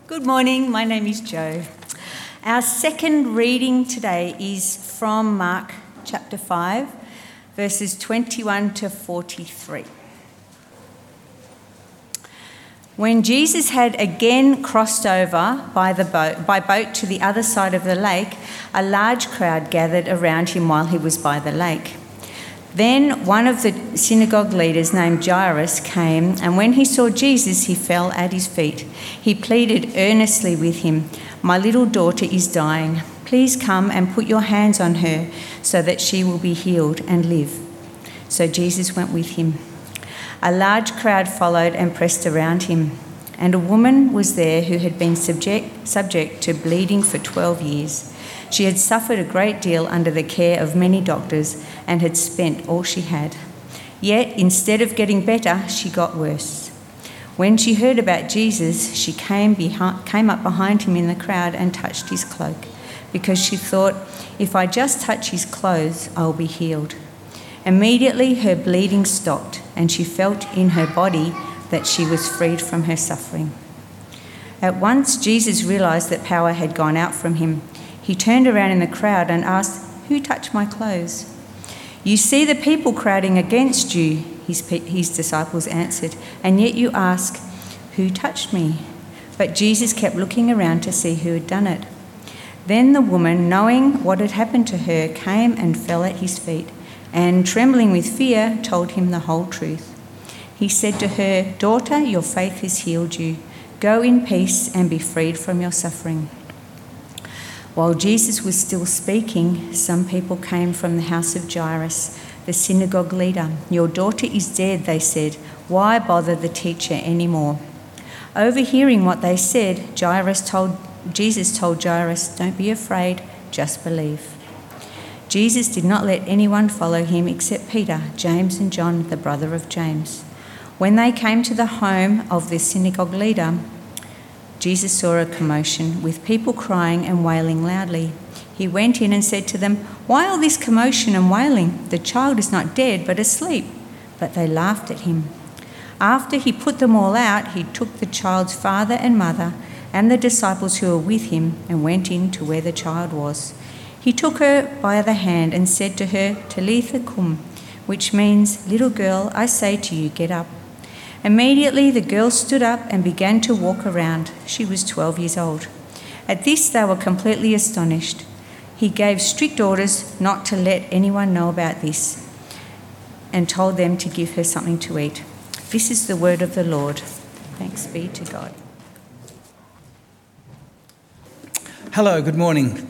Good morning, my name is Jo. Our second reading today is from Mark chapter 5, verses 21 to 43. When Jesus had again crossed over by boat to the other side of the lake, a large crowd gathered around him while he was by the lake. Then one of the synagogue leaders named Jairus came, and when he saw Jesus, he fell at his feet. He pleaded earnestly with him, "My little daughter is dying. Please come and put your hands on her so that she will be healed and live." So Jesus went with him. A large crowd followed and pressed around him, and a woman was there who had been subject to bleeding for 12 years. She had suffered a great deal under the care of many doctors and had spent all she had. Yet, instead of getting better, she got worse. When she heard about Jesus, she came up behind him in the crowd and touched his cloak, because she thought, "If I just touch his clothes, I will be healed." Immediately her bleeding stopped, and she felt in her body that she was freed from her suffering. At once Jesus realised that power had gone out from him. He turned around in the crowd and asked, "Who touched my clothes?" "You see the people crowding against you," his disciples answered, "and yet you ask, 'Who touched me?'" But Jesus kept looking around to see who had done it. Then the woman, knowing what had happened to her, came and fell at his feet, and trembling with fear, told him the whole truth. He said to her, "Daughter, your faith has healed you. Go in peace and be freed from your suffering." While Jesus was still speaking, some people came from the house of Jairus, the synagogue leader. "Your daughter is dead," they said. "Why bother the teacher anymore?" Overhearing what they said, Jesus told Jairus, "Don't be afraid, just believe." Jesus did not let anyone follow him except Peter, James and John, the brother of James. When they came to the home of the synagogue leader, Jesus saw a commotion with people crying and wailing loudly. He went in and said to them, "Why all this commotion and wailing? The child is not dead, but asleep." But they laughed at him. After he put them all out, he took the child's father and mother and the disciples who were with him and went in to where the child was. He took her by the hand and said to her, "Talitha cum," which means, "Little girl, I say to you, get up." Immediately the girl stood up and began to walk around. She was 12 years old. At this they were completely astonished. He gave strict orders not to let anyone know about this and told them to give her something to eat. This is the word of the Lord. Thanks be to God. Hello, good morning.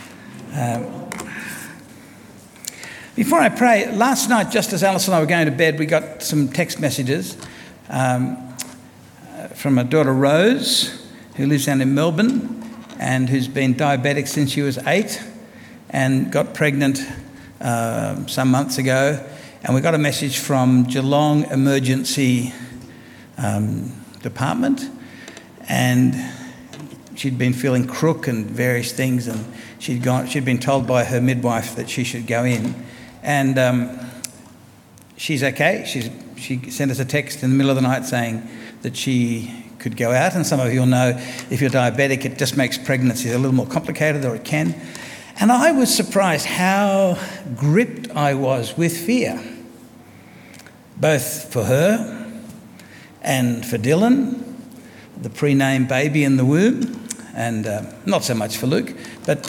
Before I pray, last night, just as Alice and I were going to bed, we got some text messages from a daughter, Rose, who lives down in Melbourne and who's been diabetic since she was 8 and got pregnant some months ago. And we got a message from Geelong Emergency Department, and she'd been feeling crook and various things, and she'd been told by her midwife that she should go in. And she's okay. She sent us a text in the middle of the night saying that she could go out. And some of you will know, if you're diabetic, it just makes pregnancy a little more complicated, or it can. And I was surprised how gripped I was with fear, both for her and for Dylan, the pre-named baby in the womb, and not so much for Luke, but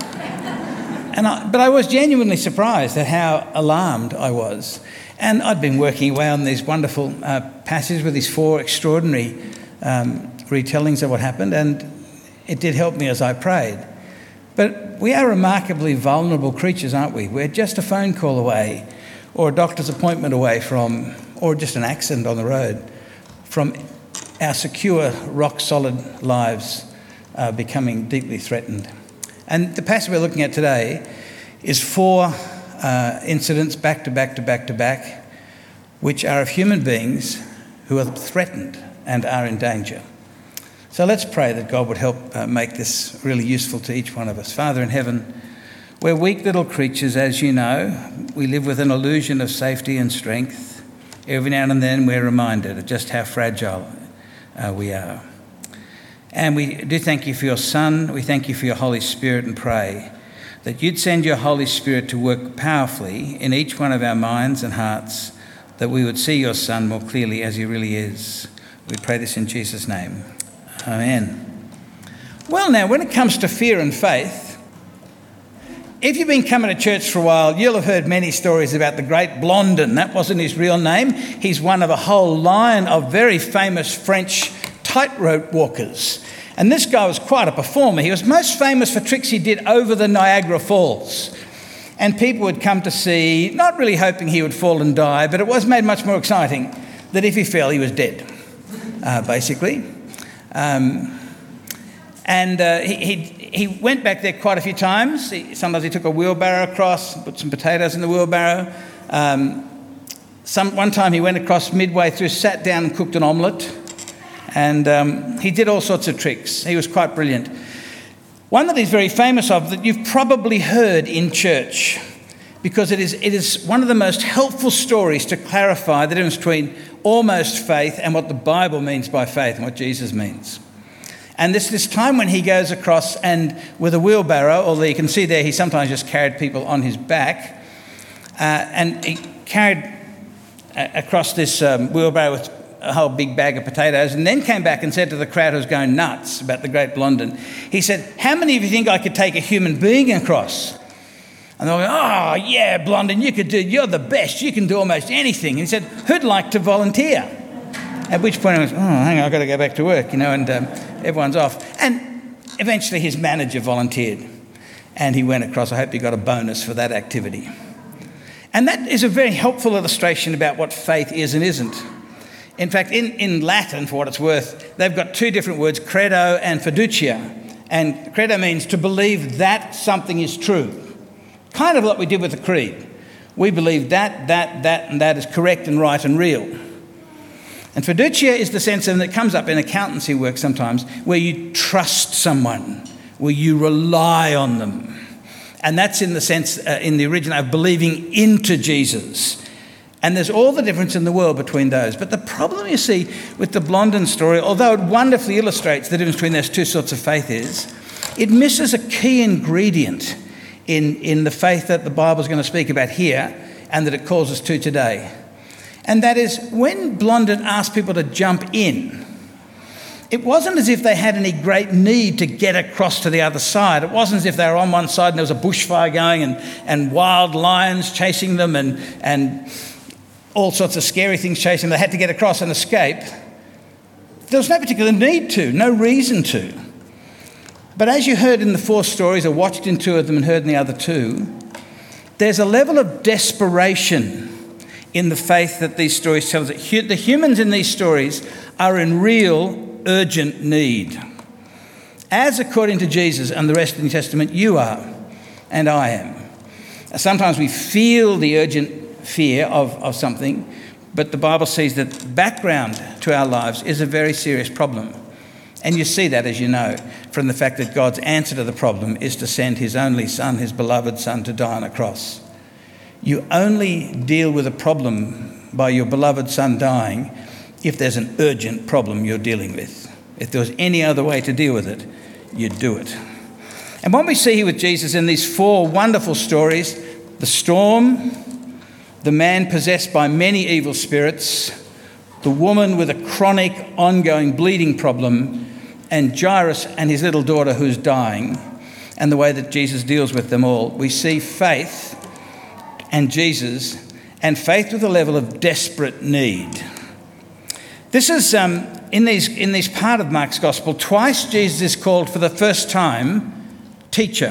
I was genuinely surprised at how alarmed I was. And I'd been working away on these wonderful passages with these 4 extraordinary retellings of what happened, and it did help me as I prayed. But we are remarkably vulnerable creatures, aren't we? We're just a phone call away, or a doctor's appointment away from, or just an accident on the road, from our secure, rock-solid lives becoming deeply threatened. And the passage we're looking at today is 4 incidents back to back, which are of human beings who are threatened and are in danger. So let's pray that God would help make this really useful to each one of us. Father in heaven, we're weak little creatures, as you know. We live with an illusion of safety and strength. Every now and then we're reminded of just how fragile we are. And we do thank you for your Son. We thank you for your Holy Spirit and pray that you'd send your Holy Spirit to work powerfully in each one of our minds and hearts, that we would see your Son more clearly as he really is. We pray this in Jesus' name. Amen. Well, now, when it comes to fear and faith, if you've been coming to church for a while, you'll have heard many stories about the great Blondin. That wasn't his real name. He's one of a whole line of very famous French tightrope walkers. And this guy was quite a performer. He was most famous for tricks he did over the Niagara Falls. And people would come to see, not really hoping he would fall and die, but it was made much more exciting that if he fell, he was dead, basically. He went back there quite a few times. Sometimes he took a wheelbarrow across, put some potatoes in the wheelbarrow. One time he went across midway through, sat down and cooked an omelette. And he did all sorts of tricks. He was quite brilliant. One that he's very famous of, that you've probably heard in church, because it is one of the most helpful stories to clarify the difference between almost faith and what the Bible means by faith and what Jesus means. And this time when he goes across and with a wheelbarrow, although you can see there he sometimes just carried people on his back, and he carried across this wheelbarrow with a whole big bag of potatoes, and then came back and said to the crowd who was going nuts about the great Blondin, he said, "How many of you think I could take a human being across?" And they were going, "Oh, yeah, Blondin, you're the best. You can do almost anything." And he said, "Who'd like to volunteer?" At which point I was, "Oh, hang on, I've got to go back to work," and everyone's off. And eventually his manager volunteered, and he went across. I hope he got a bonus for that activity. And that is a very helpful illustration about what faith is and isn't. In fact, in Latin, for what it's worth, they've got two different words, credo and fiducia. And credo means to believe that something is true. Kind of what we did with the creed. We believe that, and that is correct and right and real. And fiducia is the sense, and it comes up in accountancy work sometimes, where you trust someone, where you rely on them. And that's in the sense, in the original, of believing into Jesus. And there's all the difference in the world between those. But the problem you see with the Blondin story, although it wonderfully illustrates the difference between those two sorts of faith, is it misses a key ingredient in the faith that the Bible's going to speak about here and that it calls us to today. And that is, when Blondin asked people to jump in, it wasn't as if they had any great need to get across to the other side. It wasn't as if they were on one side and there was a bushfire going and wild lions chasing them and all sorts of scary things chasing them. They had to get across and escape. There was no particular need to, no reason to. But as you heard in the 4 stories, or watched in 2 of them and heard in the other 2, there's a level of desperation in the faith that these stories tell us. The humans in these stories are in real, urgent need. As according to Jesus and the rest of the New Testament, you are and I am. Sometimes we feel the urgent fear of something, but the Bible sees that background to our lives is a very serious problem. And you see that, as you know, from the fact that God's answer to the problem is to send his only Son, his beloved Son, to die on a cross. You only deal with a problem by your beloved Son dying if there's an urgent problem you're dealing with. If there was any other way to deal with it, you'd do it. And what we see here with Jesus in these 4 wonderful stories, the storm, the man possessed by many evil spirits, the woman with a chronic, ongoing bleeding problem, and Jairus and his little daughter who's dying, and the way that Jesus deals with them all, we see faith and Jesus, and faith with a level of desperate need. This is, in these part of Mark's Gospel, twice Jesus is called for the first time teacher.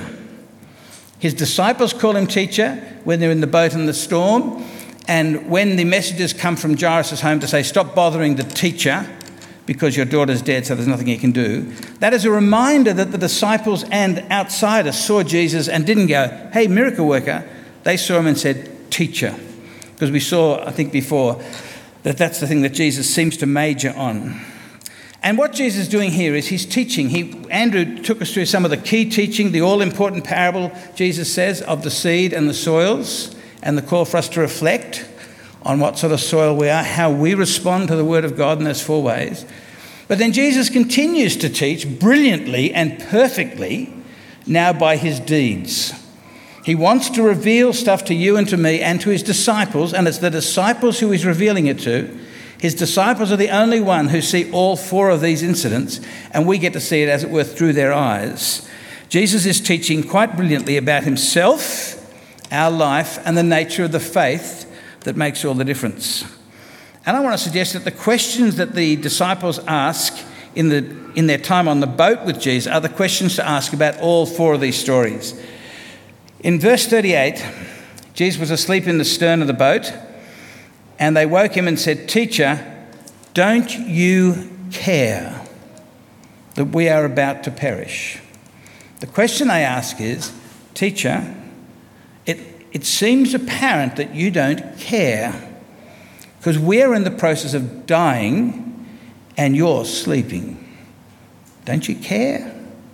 His disciples call him teacher when they're in the boat in the storm, and when the messages come from Jairus' home to say, "Stop bothering the teacher because your daughter's dead, so there's nothing he can do," that is a reminder that the disciples and outsiders saw Jesus and didn't go, "Hey, miracle worker." They saw him and said, "Teacher," because we saw, I think before, that that's the thing that Jesus seems to major on. And what Jesus is doing here is he's teaching. Andrew took us through some of the key teaching, the all-important parable, Jesus says, of the seed and the soils, and the call for us to reflect on what sort of soil we are, how we respond to the word of God in those 4 ways. But then Jesus continues to teach brilliantly and perfectly now by his deeds. He wants to reveal stuff to you and to me and to his disciples, and it's the disciples who he's revealing it to. His disciples are the only one who see all four of these incidents, and we get to see it, as it were, through their eyes. Jesus is teaching quite brilliantly about himself, our life, and the nature of the faith that makes all the difference. And I want to suggest that the questions that the disciples ask in their time on the boat with Jesus are the questions to ask about all four of these stories. In verse 38, Jesus was asleep in the stern of the boat, and they woke him and said, "Teacher, don't you care that we are about to perish?" The question they ask is, "Teacher, it seems apparent that you don't care, because we're in the process of dying and you're sleeping. Don't you care?"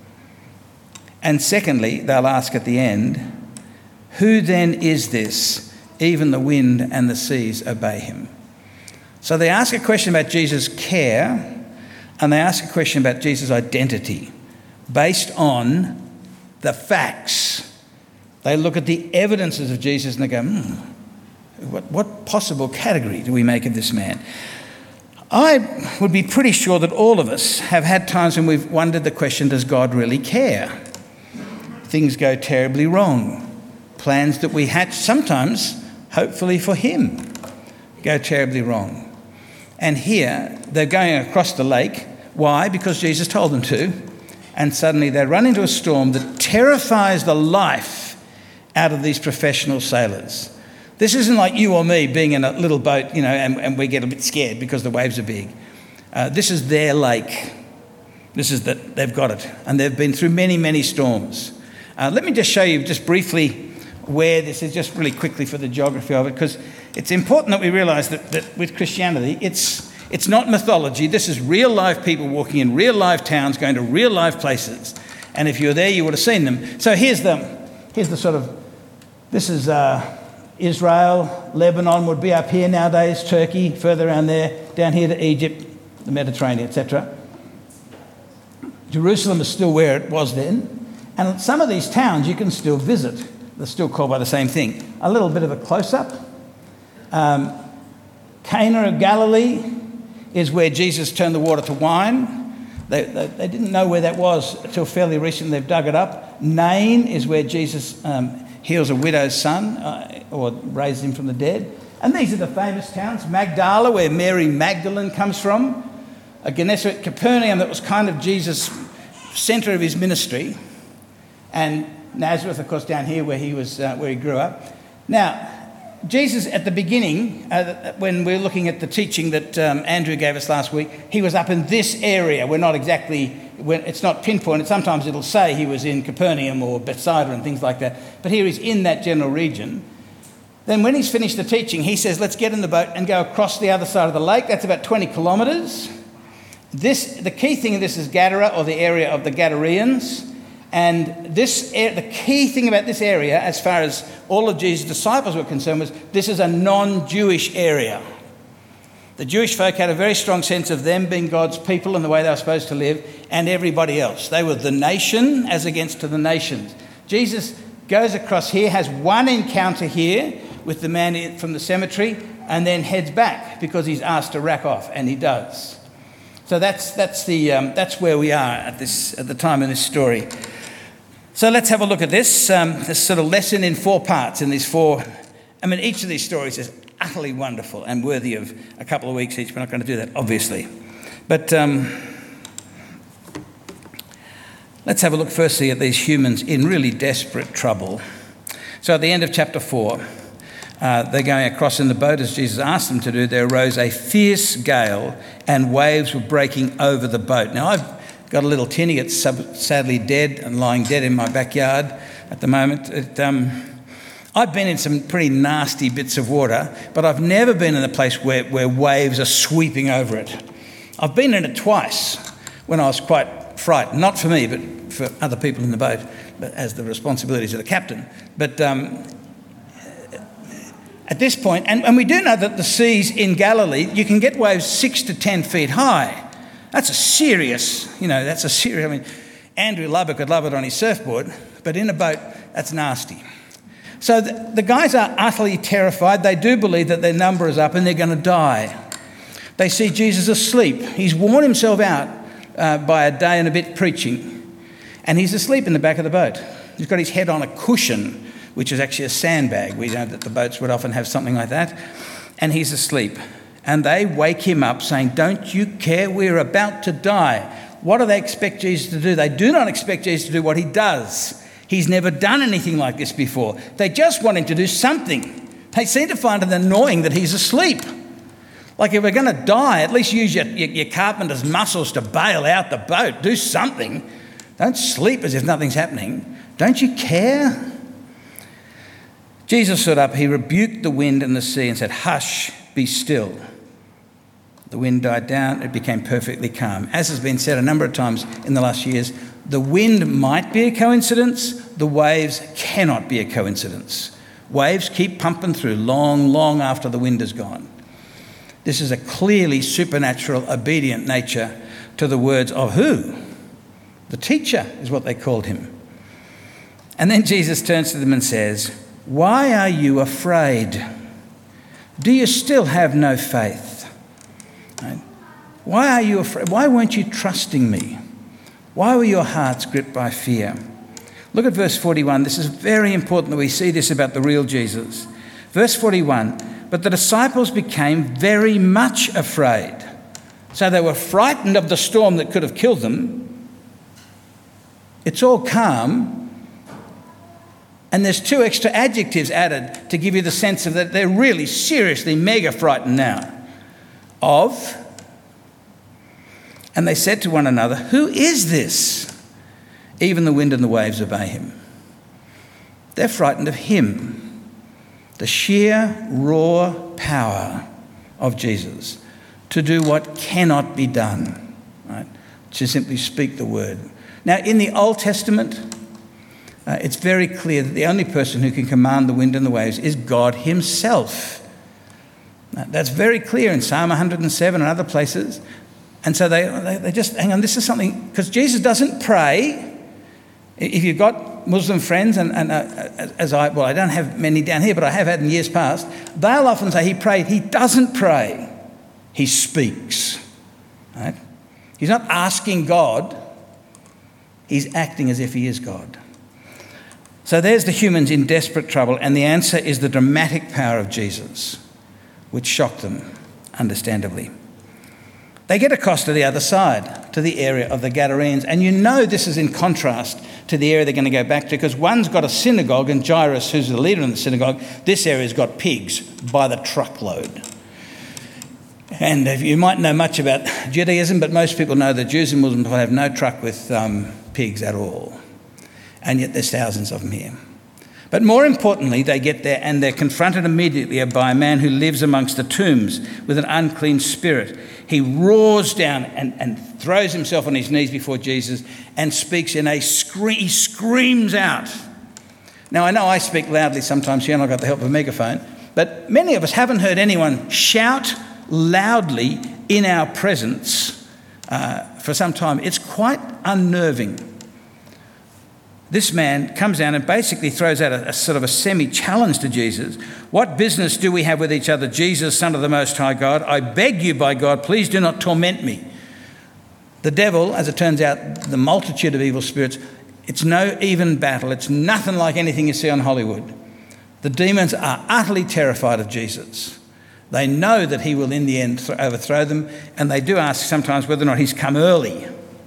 And secondly, they'll ask at the end, "Who then is this? Even the wind and the seas obey him." So they ask a question about Jesus' care, and they ask a question about Jesus' identity based on the facts. They look at the evidences of Jesus and they go, what possible category do we make of this man? I would be pretty sure that all of us have had times when we've wondered the question, does God really care? Things go terribly wrong. Plans that we hatch, sometimes, hopefully for him, go terribly wrong. And here, they're going across the lake. Why? Because Jesus told them to. And suddenly they run into a storm that terrifies the life out of these professional sailors. This isn't like you or me being in a little boat, and we get a bit scared because the waves are big. This is their lake. They've got it. And they've been through many, many storms. Let me just show you just briefly where this is, just really quickly for the geography of it, because it's important that we realise that with Christianity, it's not mythology. This is real life people walking in real life towns, going to real life places. And if you were there, you would have seen them. So here's the sort of, this is Israel, Lebanon would be up here nowadays, Turkey, further around there, down here to Egypt, the Mediterranean, etc. Jerusalem is still where it was then. And some of these towns you can still visit. They're still called by the same thing. A little bit of a close-up. Cana of Galilee is where Jesus turned the water to wine. They didn't know where that was until fairly recently. They've dug it up. Nain is where Jesus heals a widow's son or raises him from the dead. And these are the famous towns. Magdala, where Mary Magdalene comes from. Gennesaret, Capernaum, that was kind of Jesus' centre of his ministry. And Nazareth, of course, down here where he grew up. Now, Jesus at the beginning, when we're looking at the teaching that Andrew gave us last week, he was up in this area. We're not exactly, it's not pinpointed. Sometimes it'll say he was in Capernaum or Bethsaida and things like that. But here he's in that general region. Then when he's finished the teaching, he says, let's get in the boat and go across the other side of the lake. That's about 20 kilometres. The key thing of this is Gadara, or the area of the Gadareans. And the key thing about this area, as far as all of Jesus' disciples were concerned, was this is a non-Jewish area. The Jewish folk had a very strong sense of them being God's people and the way they were supposed to live, and everybody else. They were the nation as against to the nations. Jesus goes across here, has one encounter here with the man from the cemetery, and then heads back because he's asked to rack off, and he does. So that's where we are at the time in this story. So let's have a look at this sort of lesson in 4 parts. In these 4, each of these stories is utterly wonderful and worthy of a couple of weeks each. We're not going to do that, obviously. But let's have a look firstly at these humans in really desperate trouble. So at the end of chapter 4, they're going across in the boat as Jesus asked them to do. There arose a fierce gale and waves were breaking over the boat. Now, I've got a little tinny. It's sadly dead and lying dead in my backyard at the moment. I've been in some pretty nasty bits of water, but I've never been in a place where waves are sweeping over it. I've been in it twice when I was quite frightened. Not for me, but for other people in the boat, but as the responsibilities of the captain. But at this point, and we do know that the seas in Galilee, you can get waves 6 to 10 feet high. That's a serious, I mean, Andrew Lubbock would love it on his surfboard, but in a boat, that's nasty. So the guys are utterly terrified. They do believe that their number is up and they're going to die. They see Jesus asleep. He's worn himself out by a day and a bit preaching, and he's asleep in the back of the boat. He's got his head on a cushion, which is actually a sandbag. We know that the boats would often have something like that, and he's asleep. And they wake him up saying, "Don't you care? We're about to die." What do they expect Jesus to do? They do not expect Jesus to do what he does. He's never done anything like this before. They just want him to do something. They seem to find it annoying that he's asleep. Like, if we're going to die, at least use your carpenter's muscles to bail out the boat. Do something. Don't sleep as if nothing's happening. Don't you care? Jesus stood up. He rebuked the wind and the sea and said, "Hush, be still." The wind died down. It became perfectly calm. As has been said a number of times in the last years, the wind might be a coincidence. The waves cannot be a coincidence. Waves keep pumping through long after the wind is gone. This is a clearly supernatural, obedient nature to the words of who? The teacher is what they called him. And then Jesus turns to them and says, "Why are you afraid? Do you still have no faith?" Right? Why are you afraid? Why weren't you trusting me? Why were your hearts gripped by fear? Look at verse 41. This is very important that we see this about the real Jesus. Verse 41, "But the disciples became very much afraid." So they were frightened of the storm that could have killed them. It's all calm. And there's 2 extra adjectives added to give you the sense of that they're really seriously mega frightened now. And they said to one another, "Who is this? Even the wind and the waves obey him." They're frightened of him. The sheer raw power of Jesus to do what cannot be done, right? To simply speak the word. Now, in the Old Testament, it's very clear that the only person who can command the wind and the waves is God himself. That's very clear in Psalm 107 and other places. And so they just, hang on, this is something, because Jesus doesn't pray. If you've got Muslim friends, I don't have many down here, but I have had in years past, they'll often say he prayed. He doesn't pray. He speaks. Right? He's not asking God. He's acting as if he is God. So there's the humans in desperate trouble, and the answer is the dramatic power of Jesus, which shocked them, understandably. They get across to the other side, to the area of the Gadarenes, and you know this is in contrast to the area they're going to go back to, because one's got a synagogue, and Jairus, who's the leader in the synagogue, this area's got pigs by the truckload. And you might know much about Judaism, but most people know that Jews and Muslims will have no truck with pigs at all. And yet there's thousands of them here. But more importantly, they get there and they're confronted immediately by a man who lives amongst the tombs with an unclean spirit. He roars down and throws himself on his knees before Jesus and speaks in a scream. He screams out. Now, I know I speak loudly sometimes here and I've got the help of a megaphone, but many of us haven't heard anyone shout loudly in our presence for some time. It's quite unnerving. This man comes down and basically throws out a sort of a semi-challenge to Jesus. "What business do we have with each other, Jesus, Son of the Most High God? I beg you by God, please do not torment me." The devil, as it turns out, the multitude of evil spirits, it's no even battle. It's nothing like anything you see on Hollywood. The demons are utterly terrified of Jesus. They know that he will in the end overthrow them, and they do ask sometimes whether or not he's come early.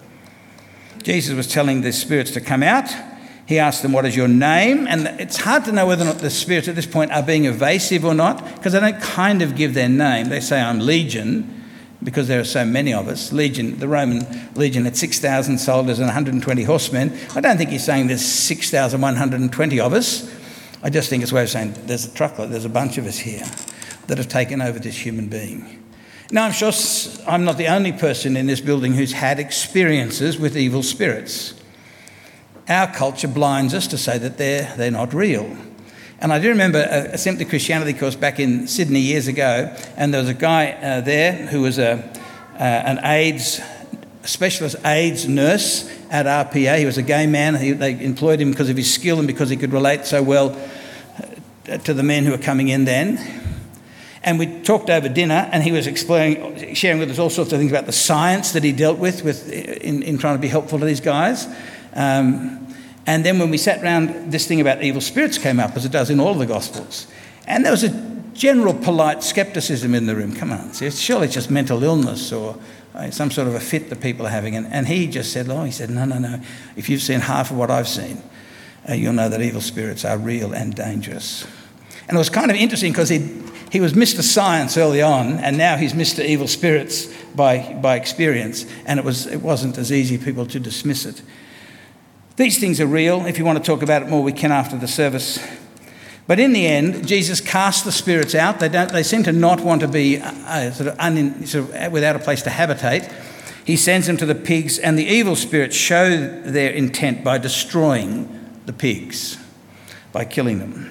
Jesus was telling the spirits to come out. He asked them, "What is your name?" And it's hard to know whether or not the spirits at this point are being evasive or not, because they don't kind of give their name. They say, "I'm Legion," because there are so many of us. Legion, the Roman legion had 6,000 soldiers and 120 horsemen. I don't think he's saying there's 6,120 of us. I just think it's a way of saying there's a truckload, there's a bunch of us here that have taken over this human being. Now, I'm sure I'm not the only person in this building who's had experiences with evil spirits. Our culture blinds us to say that they're not real. And I do remember a Simply Christianity course back in Sydney years ago, and there was a guy there who was an AIDS specialist AIDS nurse at RPA. He was a gay man. They employed him because of his skill and because he could relate so well to the men who were coming in then. And we talked over dinner, and he was sharing with us all sorts of things about the science that he dealt with in trying to be helpful to these guys. And then when we sat around, this thing about evil spirits came up, as it does in all of the Gospels. And there was a general polite scepticism in the room. Come on, surely it's just mental illness or some sort of a fit that people are having. And he just said, no. If you've seen half of what I've seen, you'll know that evil spirits are real and dangerous. And it was kind of interesting because he was Mr. Science early on, and now he's Mr. Evil Spirits by experience. And it wasn't as easy for people to dismiss it. These things are real. If you want to talk about it more, we can after the service. But in the end, Jesus casts the spirits out. They seem to not want to be without a place to habitate. He sends them to the pigs, and the evil spirits show their intent by destroying the pigs, by killing them.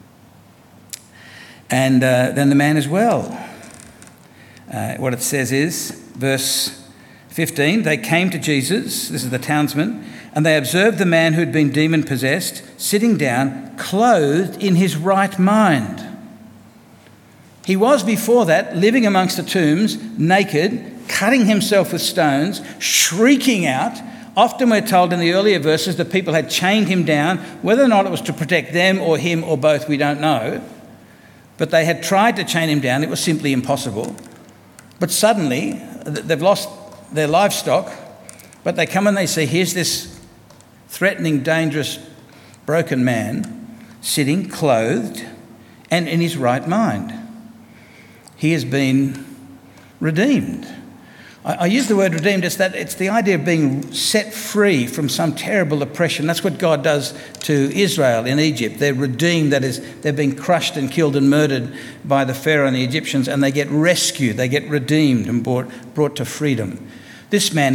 And then the man as well. What it says is, verse 15, they came to Jesus, this is the townsmen, and they observed the man who had been demon-possessed, sitting down, clothed in his right mind. He was before that living amongst the tombs, naked, cutting himself with stones, shrieking out. Often we're told in the earlier verses that people had chained him down. Whether or not it was to protect them or him or both, we don't know. But they had tried to chain him down. It was simply impossible. But suddenly, they've lost their livestock, but they come and they see, here's this threatening, dangerous, broken man sitting, clothed, and in his right mind. He has been redeemed. I use the word redeemed as that it's the idea of being set free from some terrible oppression. That's what God does to Israel in Egypt. They're redeemed, that is, they've been crushed and killed and murdered by the Pharaoh and the Egyptians, and they get rescued, they get redeemed and brought to freedom. This man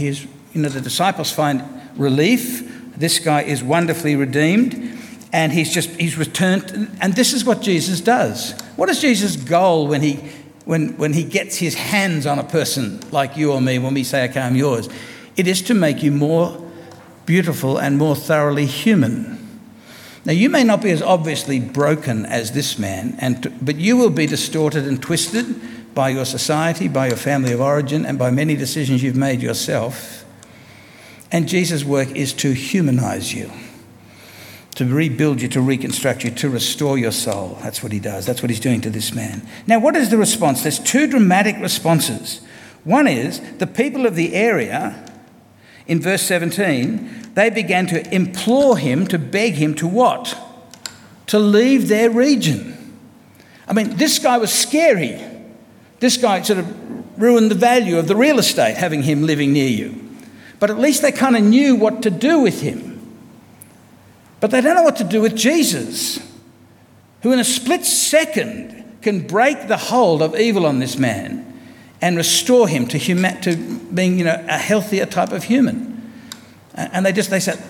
the disciples find relief. This guy is wonderfully redeemed, and he's returned. And this is what Jesus does. What is Jesus' goal when he gets his hands on a person like you or me, when we say, okay, I'm yours? It is to make you more beautiful and more thoroughly human. Now, you may not be as obviously broken as this man, but you will be distorted and twisted by your society, by your family of origin, and by many decisions you've made yourself. And Jesus' work is to humanize you, to rebuild you, to reconstruct you, to restore your soul. That's what he does. That's what he's doing to this man. Now, what is the response? There's two dramatic responses. One is the people of the area, in verse 17, they began to implore him, to beg him to what? To leave their region. I mean, this guy was scary. This guy sort of ruined the value of the real estate, having him living near you. But at least they kind of knew what to do with him. But they don't know what to do with Jesus, who in a split second can break the hold of evil on this man and restore him to being, a healthier type of human. And they said,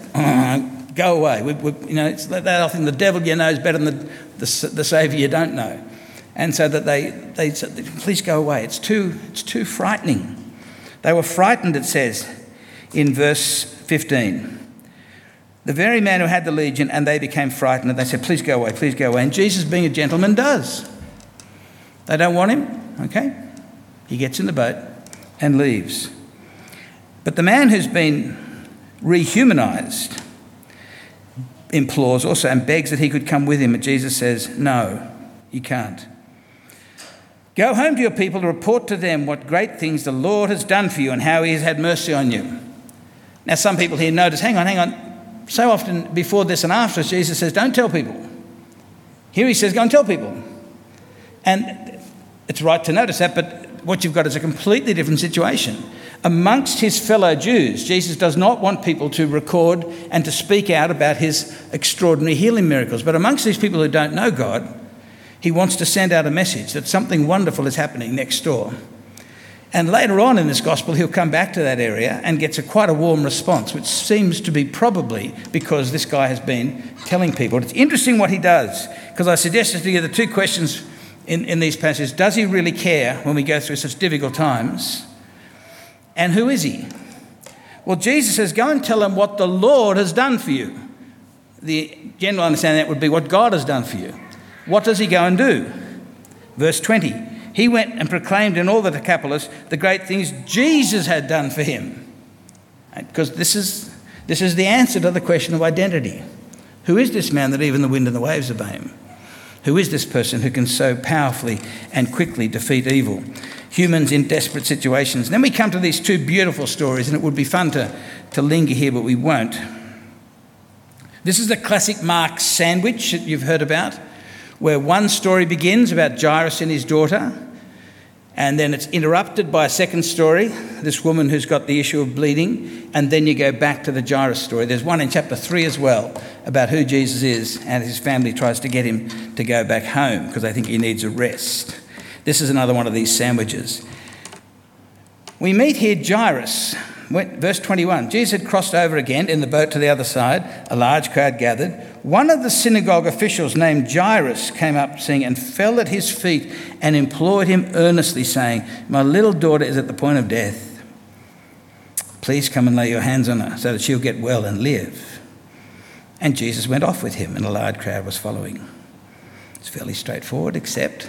go away. It's that thing, the devil you know is better than the Saviour you don't know. And so that they said, please go away. It's too frightening. They were frightened, it says in verse 15. The very man who had the legion, and they became frightened, and they said, please go away, please go away. And Jesus, being a gentleman, does. They don't want him, okay? He gets in the boat and leaves. But the man who's been rehumanized implores also and begs that he could come with him. And Jesus says, no, you can't. Go home to your people and report to them what great things the Lord has done for you and how he has had mercy on you. Now, some people here notice, hang on. So often before this and after, Jesus says, don't tell people. Here he says, go and tell people. And it's right to notice that, but what you've got is a completely different situation. Amongst his fellow Jews, Jesus does not want people to record and to speak out about his extraordinary healing miracles. But amongst these people who don't know God, he wants to send out a message that something wonderful is happening next door. And later on in this gospel, he'll come back to that area and gets quite a warm response, which seems to be probably because this guy has been telling people. It's interesting what he does, because I suggested to you the two questions in these passages. Does he really care when we go through such difficult times? And who is he? Well, Jesus says, go and tell them what the Lord has done for you. The general understanding that would be what God has done for you. What does he go and do? Verse 20, he went and proclaimed in all the Decapolis the great things Jesus had done for him. Because this is the answer to the question of identity. Who is this man that even the wind and the waves obey him? Who is this person who can so powerfully and quickly defeat evil? Humans in desperate situations. And then we come to these two beautiful stories, and it would be fun to linger here, but we won't. This is the classic Mark sandwich that you've heard about, where one story begins about Jairus and his daughter, and then it's interrupted by a second story, this woman who's got the issue of bleeding, and then you go back to the Jairus story. There's one in chapter 3 as well about who Jesus is, and his family tries to get him to go back home because they think he needs a rest. This is another one of these sandwiches. We meet here Jairus. Verse 21, Jesus had crossed over again in the boat to the other side. A large crowd gathered. One of the synagogue officials named Jairus came up seeing and fell at his feet and implored him earnestly, saying, my little daughter is at the point of death. Please come and lay your hands on her so that she'll get well and live. And Jesus went off with him and a large crowd was following. It's fairly straightforward, except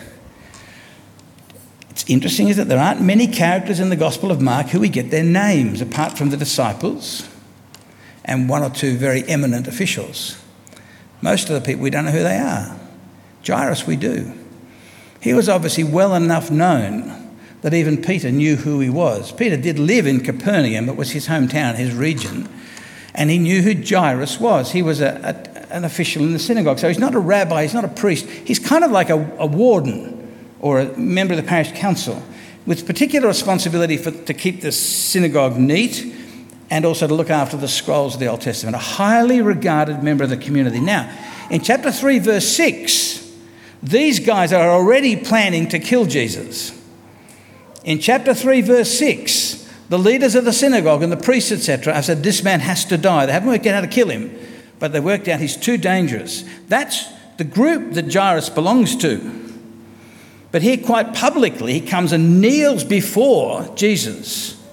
it's interesting is that there aren't many characters in the Gospel of Mark who we get their names, apart from the disciples and one or two very eminent officials. Most of the people, we don't know who they are. Jairus, we do. He was obviously well enough known that even Peter knew who he was. Peter did live in Capernaum, it was his hometown, his region, and he knew who Jairus was. He was an official in the synagogue. So he's not a rabbi, he's not a priest. He's kind of like a warden or a member of the parish council with particular responsibility to keep the synagogue neat and also to look after the scrolls of the Old Testament, a highly regarded member of the community. Now, in chapter 3, verse 6, these guys are already planning to kill Jesus. In chapter 3, verse 6, the leaders of the synagogue and the priests, etc., have said, this man has to die. They haven't worked out how to kill him, but they've worked out he's too dangerous. That's the group that Jairus belongs to. But here, quite publicly, he comes and kneels before Jesus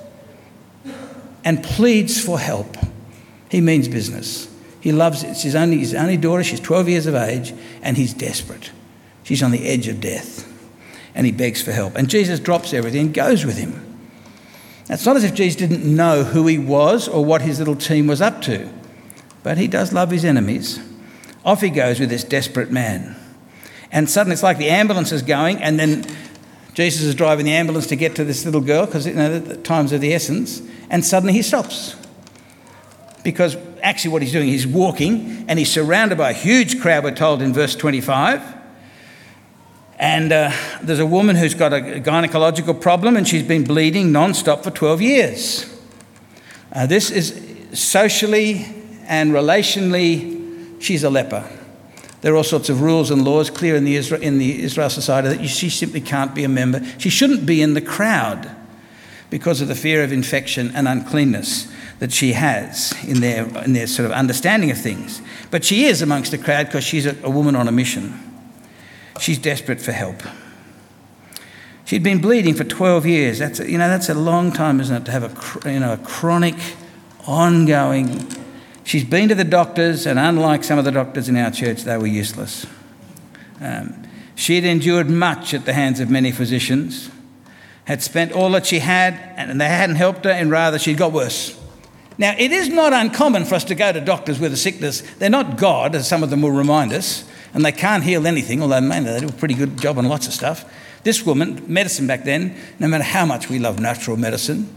and pleads for help. He means business. He loves it. It's his only daughter. She's 12 years of age, and he's desperate. She's on the edge of death, and he begs for help. And Jesus drops everything and goes with him. It's not as if Jesus didn't know who he was or what his little team was up to, but he does love his enemies. Off he goes with this desperate man. And suddenly it's like the ambulance is going, and then Jesus is driving the ambulance to get to this little girl because the times are the essence, and suddenly he stops. Because actually what he's doing, he's walking, and he's surrounded by a huge crowd, we're told in verse 25. And there's a woman who's got a gynecological problem, and she's been bleeding non-stop for 12 years. This is socially and relationally, she's a leper. There are all sorts of rules and laws clear in the Israel society that she simply can't be a member. She shouldn't be in the crowd because of the fear of infection and uncleanness that she has in their sort of understanding of things. But she is amongst the crowd because she's a woman on a mission. She's desperate for help. She'd been bleeding for 12 years. That's a long time, isn't it, to have a chronic, ongoing. She's been to the doctors, and unlike some of the doctors in our church, they were useless. She had endured much at the hands of many physicians, had spent all that she had, and they hadn't helped her, and rather she'd got worse. Now, it is not uncommon for us to go to doctors with a sickness. They're not God, as some of them will remind us, and they can't heal anything, although mainly they do a pretty good job on lots of stuff. This woman, medicine back then, no matter how much we love natural medicine,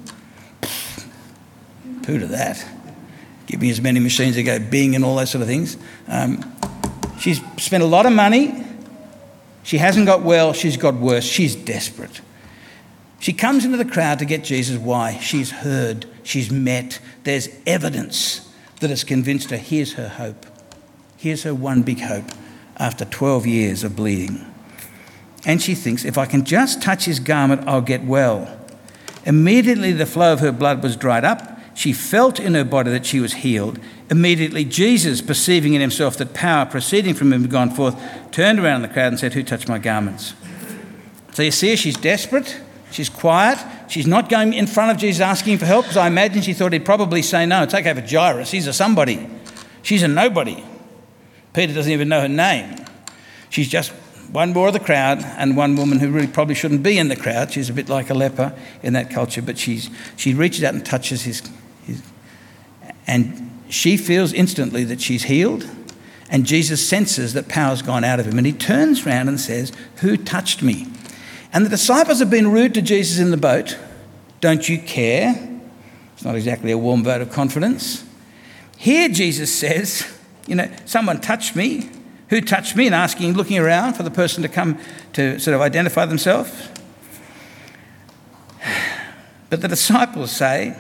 poo to that. Give me as many machines that go Bing and all those sort of things. She's spent a lot of money. She hasn't got well. She's got worse. She's desperate. She comes into the crowd to get Jesus. Why? She's heard. She's met. There's evidence that has convinced her. Here's her hope. Here's her one big hope after 12 years of bleeding. And she thinks, if I can just touch his garment, I'll get well. Immediately the flow of her blood was dried up. She felt in her body that she was healed. Immediately Jesus, perceiving in himself that power proceeding from him had gone forth, turned around in the crowd and said, who touched my garments? So you see her, she's desperate, she's quiet, She's not going in front of Jesus asking for help, because I imagine she thought he'd probably say, no, it's okay for Jairus. He's a somebody. She's a nobody. Peter doesn't even know her name. She's just one more of the crowd, and one woman who really probably shouldn't be in the crowd. She's a bit like a leper in that culture, but she reaches out and touches his, and she feels instantly that she's healed, and Jesus senses that power's gone out of him, and he turns around and says, "Who touched me?" And the disciples have been rude to Jesus in the boat. Don't you care? It's not exactly a warm vote of confidence. Here Jesus says, someone touched me. Who touched me? And asking, looking around for the person to come to sort of identify themselves. But the disciples say,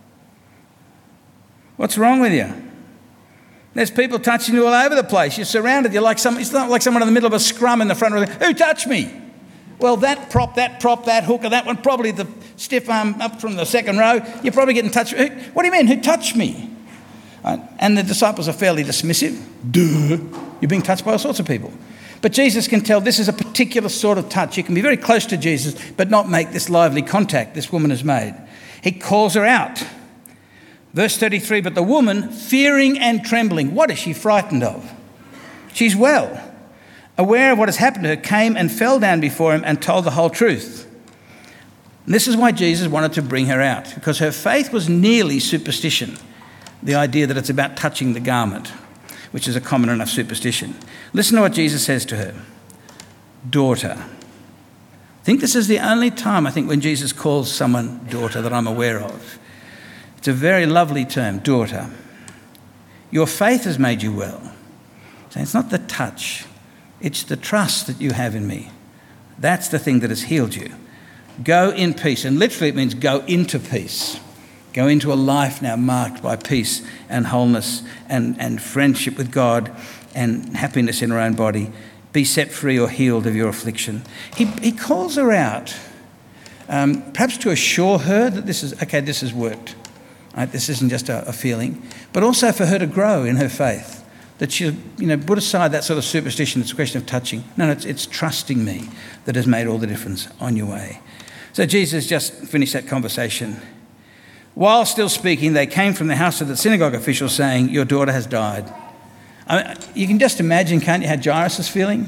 "What's wrong with you? There's people touching you all over the place. You're surrounded. It's not like someone in the middle of a scrum in the front row. Who touched me?" Well, that prop, that hooker, that one, probably the stiff arm up from the second row. You're probably getting touched. What do you mean, who touched me? And the disciples are fairly dismissive. Duh. You're being touched by all sorts of people. But Jesus can tell this is a particular sort of touch. You can be very close to Jesus, but not make this lively contact this woman has made. He calls her out. Verse 33, but the woman, fearing and trembling, what is she frightened of? She's well. Aware of what has happened to her, came and fell down before him and told the whole truth. And this is why Jesus wanted to bring her out, because her faith was nearly superstition. The idea that it's about touching the garment, which is a common enough superstition. Listen to what Jesus says to her. Daughter. I think this is the only time, when Jesus calls someone daughter that I'm aware of. It's a very lovely term, daughter. Your faith has made you well. So it's not the touch, it's the trust that you have in me. That's the thing that has healed you. Go in peace. And literally it means go into peace. Go into a life now marked by peace and wholeness and friendship with God and happiness in her own body. Be set free or healed of your affliction. He calls her out, perhaps to assure her that this has worked. Right? This isn't just a feeling, but also for her to grow in her faith. That she'll, put aside that sort of superstition. It's a question of touching. No, it's trusting me that has made all the difference on your way. So Jesus just finished that conversation. While still speaking, they came from the house of the synagogue official saying, "Your daughter has died." You can just imagine, can't you, how Jairus is feeling?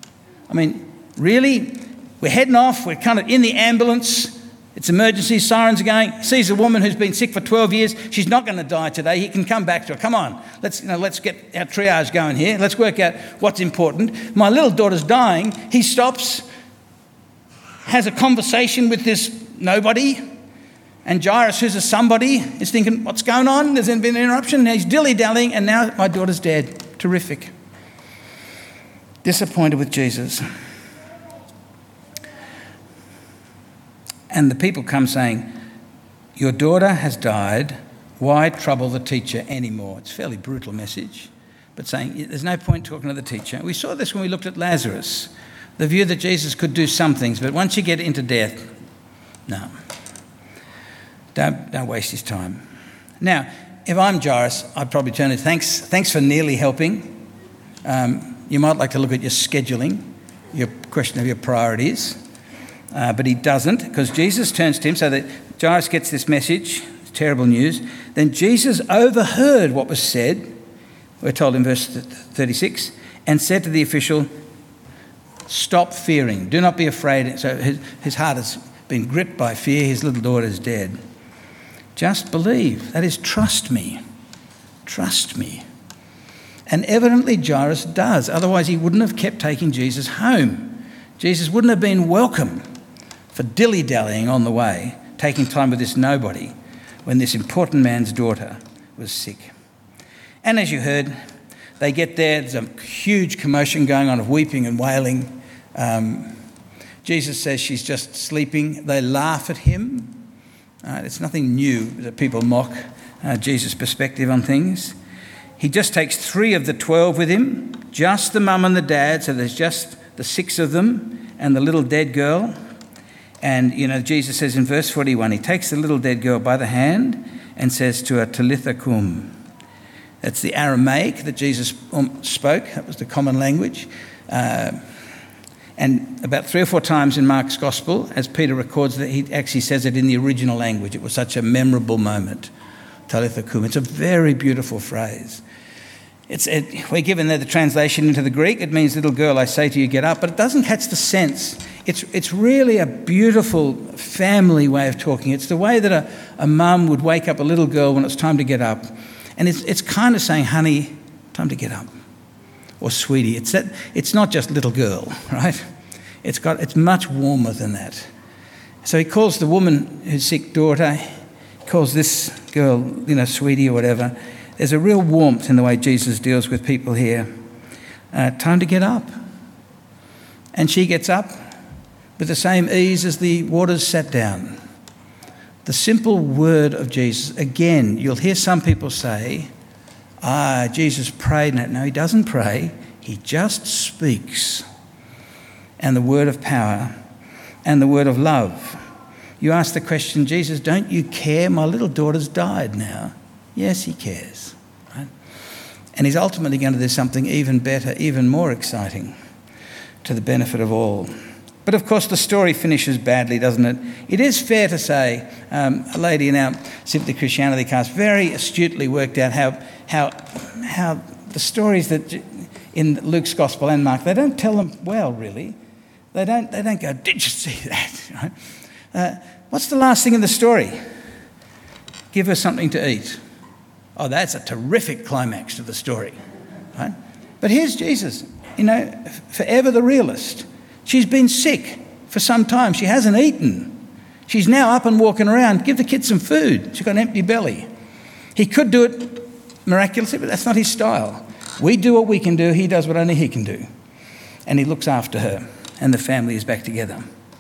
Really? We're heading off. We're kind of in the ambulance. It's emergency. Sirens are going. Sees a woman who's been sick for 12 years. She's not going to die today. He can come back to her. Come on. Let's get our triage going here. Let's work out what's important. My little daughter's dying. He stops, has a conversation with this nobody. And Jairus, who's a somebody, is thinking, what's going on? There's been an interruption. He's dilly-dallying, and now my daughter's dead. Terrific. Disappointed with Jesus. And the people come saying, "Your daughter has died. Why trouble the teacher anymore?" It's a fairly brutal message, but saying there's no point talking to the teacher. We saw this when we looked at Lazarus. The view that Jesus could do some things, but once you get into death, no. Don't waste his time. Now, if I'm Jairus, I'd probably turn to thanks for nearly helping. You might like to look at your scheduling, your question of your priorities. But he doesn't, because Jesus turns to him so that Jairus gets this message, terrible news. Then Jesus overheard what was said, we're told in verse 36, and said to the official, "Stop fearing, do not be afraid." So his heart has been gripped by fear, his little daughter is dead. Just believe, that is, trust me. Trust me. And evidently Jairus does, otherwise he wouldn't have kept taking Jesus home. Jesus wouldn't have been welcome for dilly-dallying on the way, taking time with this nobody when this important man's daughter was sick. And as you heard, they get there, there's a huge commotion going on of weeping and wailing. Jesus says she's just sleeping. They laugh at him. It's nothing new that people mock Jesus' perspective on things. He just takes 3 of the 12 with him, just the mum and the dad, so there's just the 6 of them and the little dead girl. And, Jesus says in verse 41, he takes the little dead girl by the hand and says to her, "Talitha cum." That's the Aramaic that Jesus spoke. That was the common language. And about 3 or 4 times in Mark's Gospel, as Peter records that, he actually says it in the original language. It was such a memorable moment. Talitha kum. It's a very beautiful phrase. We're given there the translation into the Greek. It means, little girl, I say to you, get up. But it doesn't catch the sense. It's really a beautiful family way of talking. It's the way that a mum would wake up a little girl when it's time to get up. And it's kind of saying, honey, time to get up. Or sweetie. It's not just little girl, right? It's much warmer than that. So he calls the woman who's sick daughter. He calls this girl, sweetie or whatever. There's a real warmth in the way Jesus deals with people here. Time to get up. And she gets up with the same ease as the waters sat down. The simple word of Jesus. Again, you'll hear some people say, Jesus prayed. No, he doesn't pray. He just speaks. And the word of power and the word of love. You ask the question, Jesus, don't you care? My little daughter's died now. Yes, he cares. Right? And he's ultimately going to do something even better, even more exciting, to the benefit of all. But of course, the story finishes badly, doesn't it? It is fair to say, a lady in our Simply Christianity cast very astutely worked out how the stories that in Luke's Gospel and Mark, they don't tell them well, really. They don't go, did you see that? Right? What's the last thing in the story? Give her something to eat. Oh, that's a terrific climax to the story, right? But here's Jesus, forever the realist. She's been sick for some time. She hasn't eaten. She's now up and walking around. Give the kid some food. She's got an empty belly. He could do it miraculously, but that's not his style. We do what we can do. He does what only he can do. And he looks after her, and the family is back together.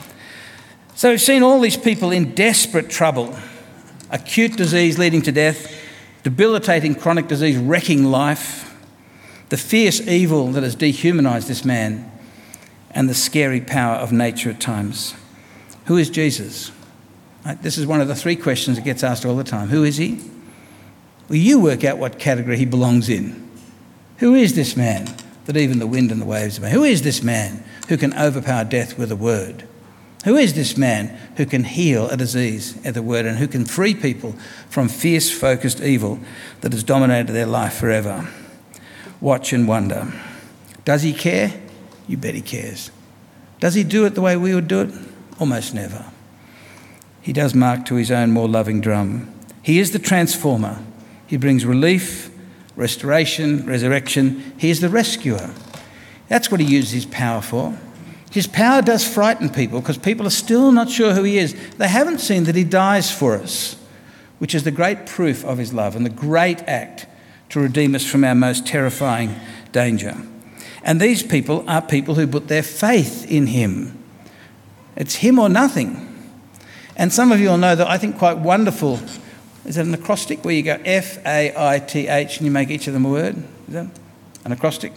So we've seen all these people in desperate trouble, acute disease leading to death, debilitating chronic disease wrecking life, the fierce evil that has dehumanised this man, and the scary power of nature at times. Who is Jesus? Right? This is one of the 3 questions that gets asked all the time. Who is he? Well, you work out what category he belongs in. Who is this man that even the wind and the waves obey? Who is this man who can overpower death with a word? Who is this man who can heal a disease at the word and who can free people from fierce, focused evil that has dominated their life forever? Watch and wonder. Does he care? You bet he cares. Does he do it the way we would do it? Almost never. He does mark to his own more loving drum. He is the transformer. He brings relief, restoration, resurrection. He is the rescuer. That's what he uses his power for. His power does frighten people because people are still not sure who he is. They haven't seen that he dies for us, which is the great proof of his love and the great act to redeem us from our most terrifying danger. And these people are people who put their faith in him. It's him or nothing. And some of you will know that I think quite wonderful, is that an acrostic where you go F-A-I-T-H and you make each of them a word? Is that an acrostic?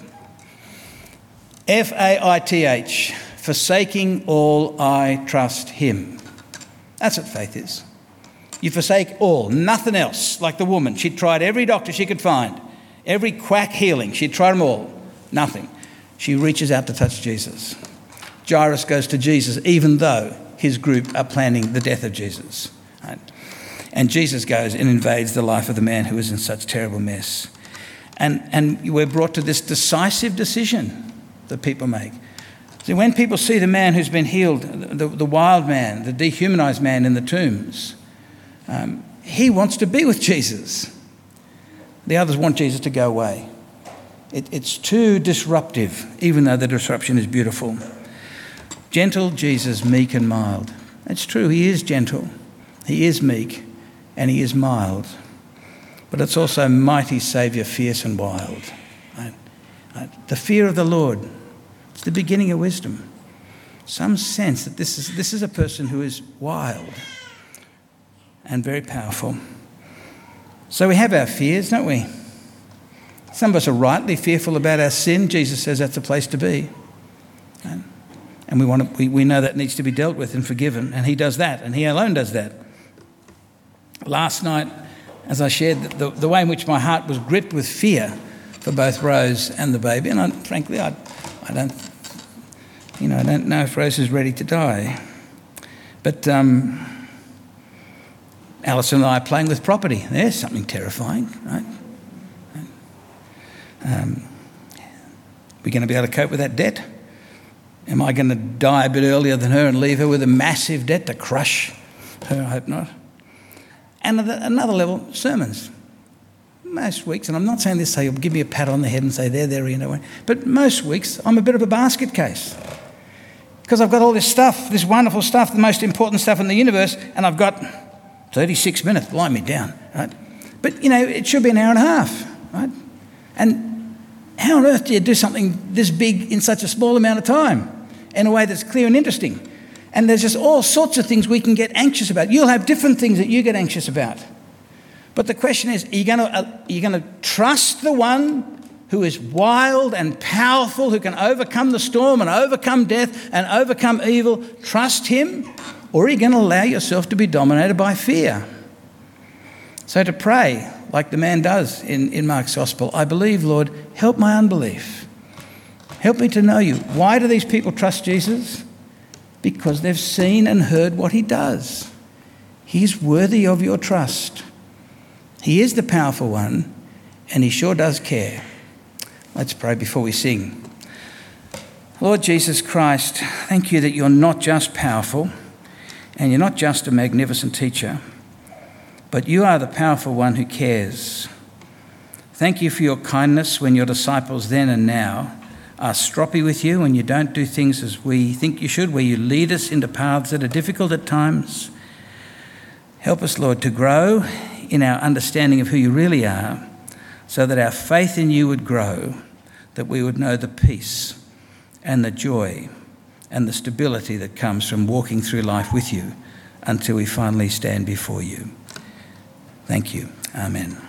F-A-I-T-H, forsaking all, I trust him. That's what faith is. You forsake all, nothing else. Like the woman, she'd tried every doctor she could find, every quack healing, she'd tried them all, nothing. She reaches out to touch Jesus. Jairus goes to Jesus, even though his group are planning the death of Jesus. Right? And Jesus goes and invades the life of the man who is in such terrible mess. And we're brought to this decisive decision that people make. See, when people see the man who's been healed, the wild man, the dehumanised man in the tombs, he wants to be with Jesus. The others want Jesus to go away. It's too disruptive, even though the disruption is beautiful. Gentle Jesus, meek and mild. It's true, he is gentle, he is meek, and he is mild. But it's also mighty Saviour, fierce and wild. Right? The fear of the Lord, it's the beginning of wisdom. Some sense that this is a person who is wild and very powerful. So we have our fears, don't we? Some of us are rightly fearful about our sin. Jesus says that's a place to be. Right? And we know that needs to be dealt with and forgiven, and he does that, and he alone does that. Last night, as I shared the way in which my heart was gripped with fear for both Rose and the baby, and frankly, I don't I don't know if Rose is ready to die. But Alison and I are playing with property. There's something terrifying, right? We're going to be able to cope with that debt? Am I going to die a bit earlier than her and leave her with a massive debt to crush her? I hope not. And at another level, sermons. Most weeks, and I'm not saying this so you'll give me a pat on the head and say, there, but most weeks I'm a bit of a basket case. Because I've got all this stuff, this wonderful stuff, the most important stuff in the universe, and I've got 36 minutes, blind me down, right? But, it should be an hour and a half, right? And how on earth do you do something this big in such a small amount of time in a way that's clear and interesting? And there's just all sorts of things we can get anxious about. You'll have different things that you get anxious about. But the question is, are you going to trust the one who is wild and powerful, who can overcome the storm and overcome death and overcome evil? Trust him? Or are you going to allow yourself to be dominated by fear? So to pray, like the man does in Mark's Gospel, I believe, Lord, help my unbelief. Help me to know you. Why do these people trust Jesus? Because they've seen and heard what he does. He's worthy of your trust. He is the powerful one, and he sure does care. Let's pray before we sing. Lord Jesus Christ, thank you that you're not just powerful, and you're not just a magnificent teacher, but you are the powerful one who cares. Thank you for your kindness when your disciples then and now are stroppy with you and you don't do things as we think you should, where you lead us into paths that are difficult at times. Help us, Lord, to grow in our understanding of who you really are, so that our faith in you would grow, that we would know the peace and the joy and the stability that comes from walking through life with you until we finally stand before you. Thank you. Amen.